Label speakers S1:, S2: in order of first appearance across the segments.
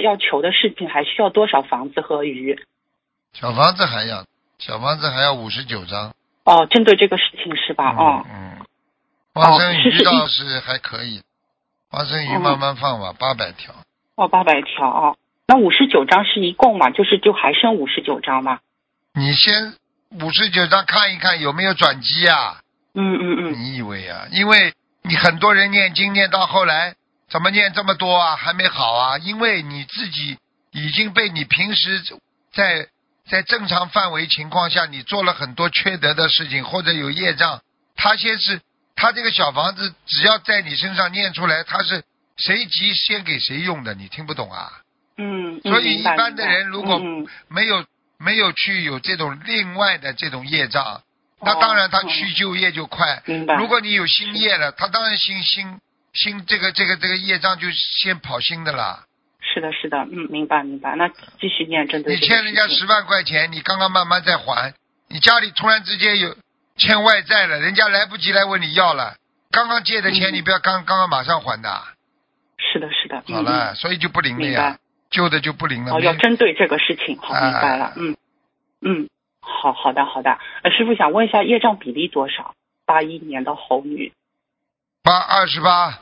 S1: 要求的事情还需要多少房子和鱼？
S2: 小房子还要59张。
S1: 哦，针对这个事情是吧？
S2: 放生鱼
S1: 是
S2: 倒是还可以，放生鱼慢慢放吧，800条。
S1: 800条哦。那59张是一共嘛？就还剩59张吗？
S2: 你先59张看一看有没有转机啊？
S1: 嗯。
S2: 你以为啊？因为你很多人念经念到后来，怎么念这么多啊？还没好啊？因为你自己已经被你平时在正常范围情况下，你做了很多缺德的事情，或者有业障。他这个小房子只要在你身上念出来，他是谁急先给谁用的，你听不懂啊？所以一般的人如果没有去有这种另外的这种业障，那当然他去旧业就快。如果你有新业了，他当然新这个业障就先跑新的了。
S1: 是的，明白。那继续念针对这个事情。
S2: 你欠人家10万块钱，你刚刚慢慢在还，你家里突然之间有欠外债了，人家来不及来问你要了，刚刚借的钱你不要刚刚马上还的。
S1: 是的。
S2: 好了，所以就不灵了呀，旧的就不灵了。
S1: 要针对这个事情，好，明白了。好的。师父想问一下，业障比例多少？81年的猴女。
S2: 28。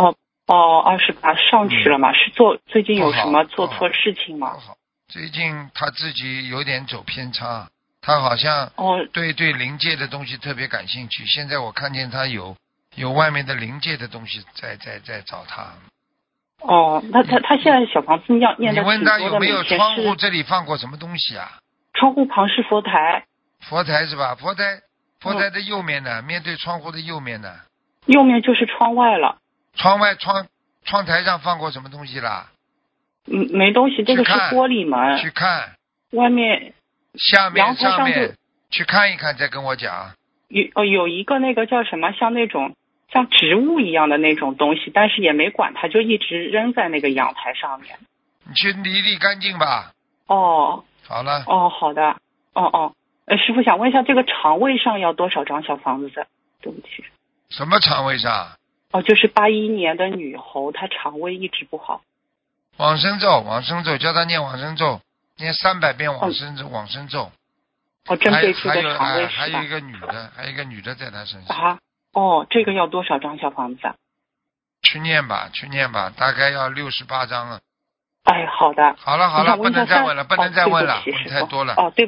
S1: 28上去了吗？是最近有什么做错事情吗？
S2: 不好，最近他自己有点走偏差，他好像对灵界的东西特别感兴趣。现在我看见他有外面的灵界的东西在找他。
S1: 那他现在小房子念的挺多的。
S2: 你问他有没有窗户这里放过什么东西啊？
S1: 窗户旁是佛台。
S2: 佛台是吧？佛台的右面呢，面对窗户的右面呢。
S1: 右面就是窗外了。
S2: 窗台上放过什么东西啦？
S1: 没东西，这个是玻璃门。
S2: 去看。
S1: 外面。
S2: 下面
S1: 上面
S2: 去看一看，再跟我讲。
S1: 有一个那个叫什么，像那种像植物一样的那种东西，但是也没管它，就一直扔在那个阳台上面。
S2: 你去理干净吧。
S1: 好
S2: 了。
S1: 好的。师父想问一下，这个肠胃上要多少张小房子？对不起。
S2: 什么肠胃上？
S1: 就是81年的女猴，她肠胃一直不好。
S2: 往生咒，叫她念往生咒，念300遍往生咒。
S1: 针对这个肠胃是吧？
S2: 还有一个女的在她身上。
S1: 这个要多少张小房子啊？
S2: 去念吧，大概要68张了。
S1: 好的。
S2: 好了，不能再问了，问太多了。
S1: 对